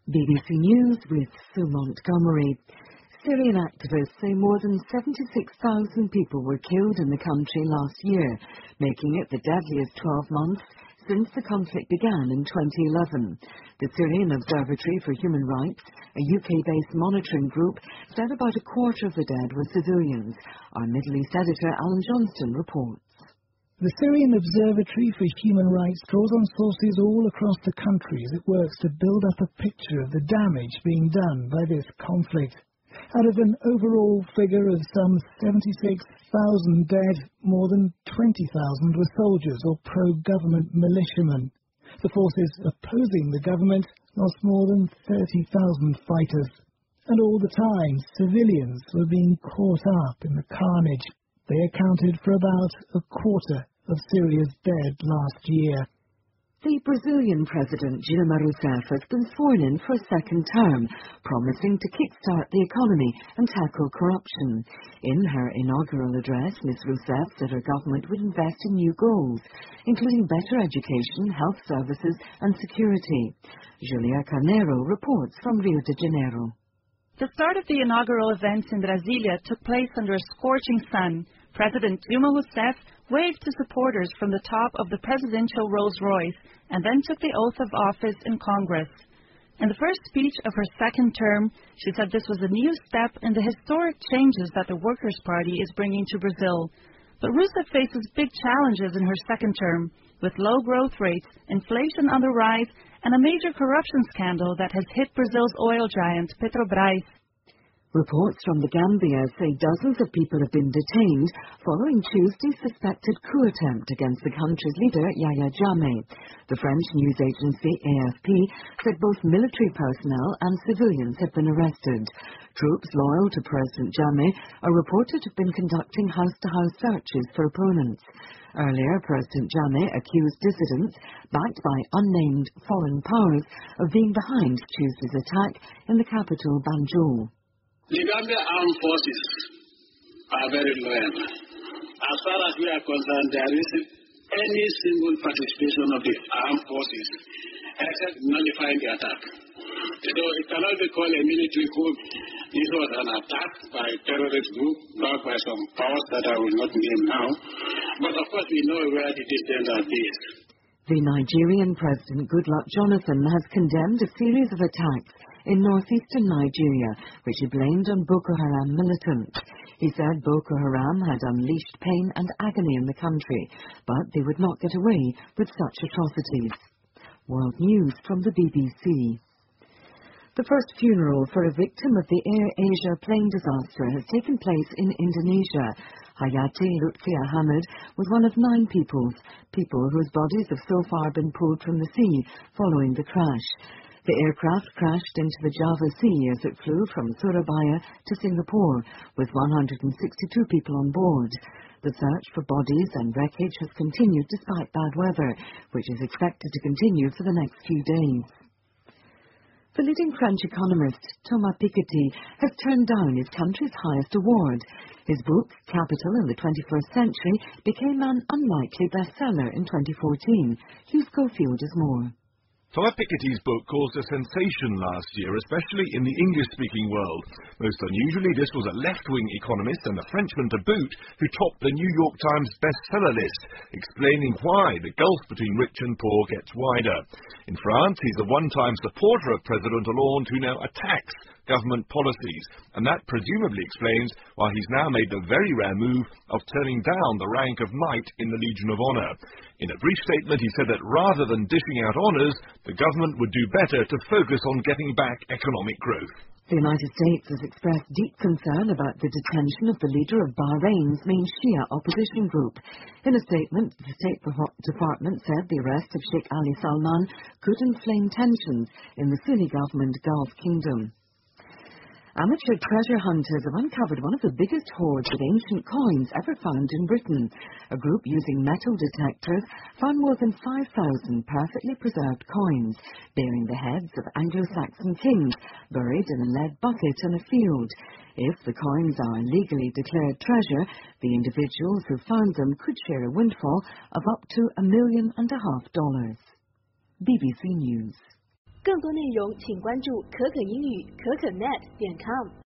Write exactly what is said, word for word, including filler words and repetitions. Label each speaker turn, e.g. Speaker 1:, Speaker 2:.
Speaker 1: B B C News with Sue Montgomery. Syrian activists say more than seventy-six thousand people were killed in the country last year, making it the deadliest twelve months since the conflict began in twenty eleven. The Syrian Observatory for Human Rights, a U K-based monitoring group, said about a quarter of the dead were civilians. Our Middle East editor Alan Johnston reports.
Speaker 2: The Syrian Observatory for Human Rights draws on sources all across the country as it works to build up a picture of the damage being done by this conflict. Out of an overall figure of some seventy-six thousand dead, more than twenty thousand were soldiers or pro-government militiamen. The forces opposing the government lost more than thirty thousand fighters. And all the time, civilians were being caught up in the carnage. They accounted for about a quarter of Syria's dead last year.
Speaker 1: The Brazilian President Dilma Rousseff has been sworn in for a second term, promising to kickstart the economy and tackle corruption. In her inaugural address, Miz Rousseff said her government would invest in new goals, including better education, health services and security. Julia Carneiro reports from Rio de Janeiro.
Speaker 3: The start of the inaugural events in Brasilia took place under a scorching sun. President Dilma Rousseff waved to supporters from the top of the presidential Rolls-Royce and then took the oath of office in Congress. In the first speech of her second term, she said this was a new step in the historic changes that the Workers' Party is bringing to Brazil. But Rousseff faces big challenges in her second term, with low growth rates, inflation on the rise, and a major corruption scandal that has hit Brazil's oil giant Petrobras.
Speaker 1: Reports from the Gambia say dozens of people have been detained following Tuesday's suspected coup attempt against the country's leader, Yahya Jammeh. The French news agency A F P said both military personnel and civilians have been arrested. Troops loyal to President Jammeh are reported to have been conducting house-to-house searches for opponents. Earlier, President Jammeh accused dissidents, backed by unnamed foreign powers, of being behind Tuesday's attack in the capital, Banjul.
Speaker 4: The Gambia Armed Forces are very loyal. As far as we are concerned, there isn't any single participation of the armed forces except nullifying the attack. So it cannot be called a military coup. This was an attack by a terrorist group, backed by some powers that I will not name now. But of course we know where the dissidents are based.
Speaker 1: The Nigerian President Goodluck Jonathan has condemned a series of attacks in northeastern Nigeria, which he blamed on Boko Haram militants. He said Boko Haram had unleashed pain and agony in the country, but they would not get away with such atrocities. World News from the B B C. The first funeral for a victim of the Air Asia plane disaster has taken place in Indonesia. Hayati Lutfi Ahmad was one of nine people, people whose bodies have so far been pulled from the sea following the crash. The aircraft crashed into the Java Sea as it flew from Surabaya to Singapore, with one hundred sixty-two people on board. The search for bodies and wreckage has continued despite bad weather, which is expected to continue for the next few days. The leading French economist, Thomas Piketty, has turned down his country's highest award. His book, Capital in the twenty-first century, became an unlikely bestseller in twenty fourteen. Hugh Schofield is more.
Speaker 5: Thomas Piketty's book caused a sensation last year, especially in the English-speaking world. Most unusually, this was a left-wing economist, and a Frenchman to boot, who topped the New York Times bestseller list, explaining why the gulf between rich and poor gets wider. In France, he's a one-time supporter of President Hollande, who now attacks government policies, and that presumably explains why he's now made the very rare move of turning down the rank of knight in the Legion of Honor. In a brief statement, he said that rather than dishing out honors, the government would do better to focus on getting back economic growth.
Speaker 1: The United States has expressed deep concern about the detention of the leader of Bahrain's main Shia opposition group. In a statement, the State Department said the arrest of Sheikh Ali Salman could inflame tensions in the Sunni government Gulf Kingdom. Amateur treasure hunters have uncovered one of the biggest hoards of ancient coins ever found in Britain. A group using metal detectors found more than five thousand perfectly preserved coins, bearing the heads of Anglo-Saxon kings, buried in a lead bucket in a field. If the coins are legally declared treasure, the individuals who found them could share a windfall of up to a million and a half dollars. B B C News.
Speaker 6: 更多内容请关注可可英语可可 net 点 com。